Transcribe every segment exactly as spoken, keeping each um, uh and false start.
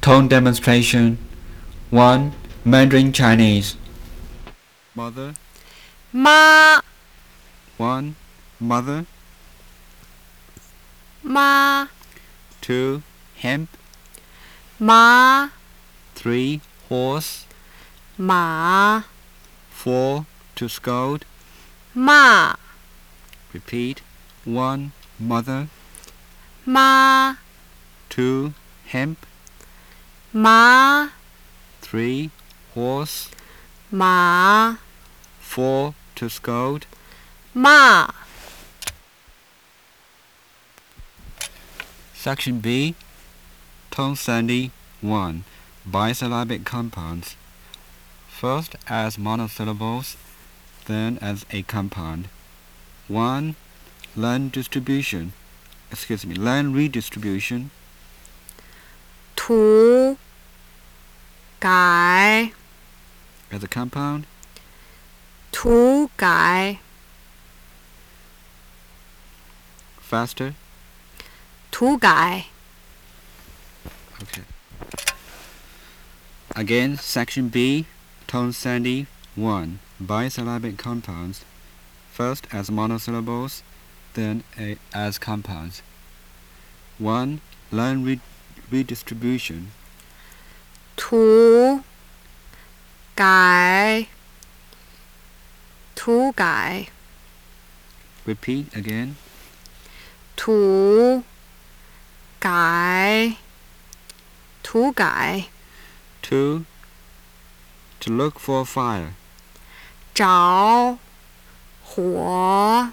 Tone demonstration. one. Mandarin Chinese. Mother. 妈 One. Mother. 妈 Two. Hemp. 马 Three. Horse. 马 Four. To scold. 骂 Repeat. One. Mother. 妈 Two. Hemp. 马 Three. Horse. 马 Four. To scold. 骂 Section B. Tone Sandy. one. Bisyllabic compounds. First as monosyllables, then as a compound. one. Learn distribution. Excuse me, learn redistribution. 涂改 As a compound. 涂改 Faster. 涂改 Okay. Again, Section B. Tone Sandy. one. Bisyllabic compounds. First as monosyllables, then a, as compounds. one. Learn re redistribution. 涂改涂改 Repeat again. 涂改涂改 two. To look for fire. 着火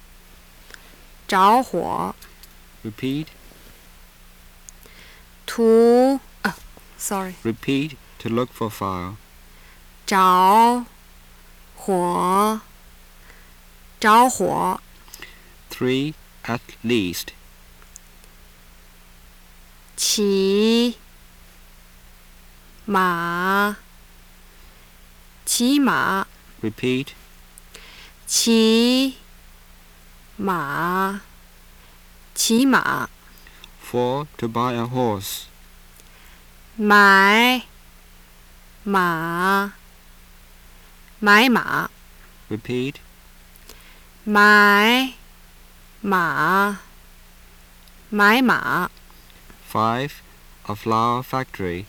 着火 Repeat. 涂啊 sorry Repeat. To look for fire. 着火着火 three. At least. 骑马骑马 Repeat. 骑马骑马 four. To buy a horse. 买马买马 Repeat. 买马买马 five. A flower factory.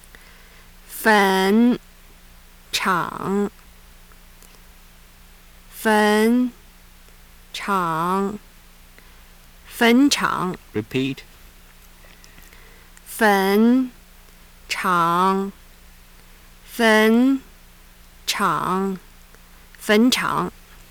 粉厂粉厂粉厂 Repeat. 粉厂粉厂粉厂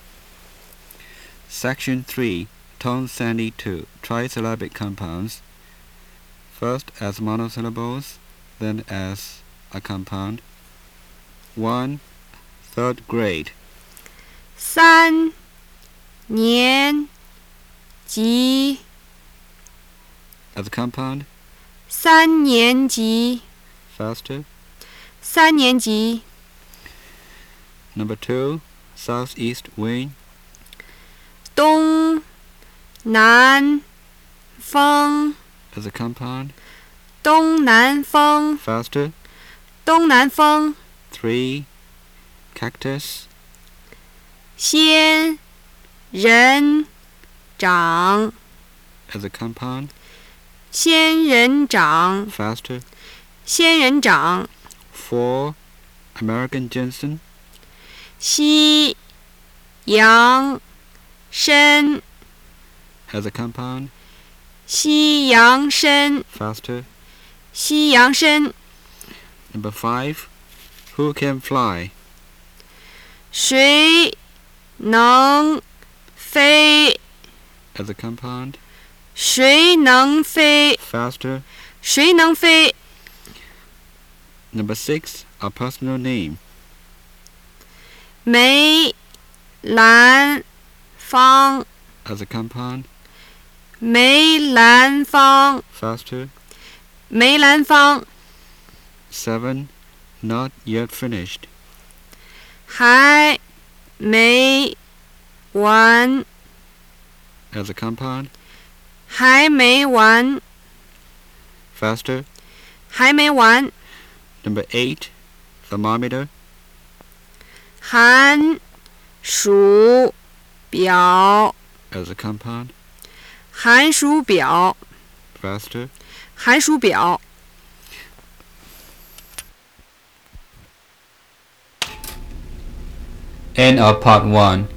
Section three. Tone Sandy. two. Trisyllabic compounds. First as monosyllables, then as a compound. one. Third grade. 三年级 As a compound. 三年级 Faster. 三年级 Number two. Southeast wind. 东南风 As a compound. 东南风 Faster. 东南风 three. Cactus. 仙人掌 As a compound. 仙人掌 Faster. 仙人掌 four. American ginseng. 西洋参 As a compound. 西洋参 Faster. 西洋参 Number five. Who can fly? 谁能飞 As a compound. 谁能飞 Faster. 谁能飞 Number six. A personal name. 梅兰芳 As a compound. 梅兰芳 Faster. 梅兰芳 seven. Not yet finished. 还没完 As a compound. 还没完 Faster. 还没完。 Number eight, thermometer. 寒暑表， As a compound. 寒暑表， Faster. 寒暑表。 End of part one.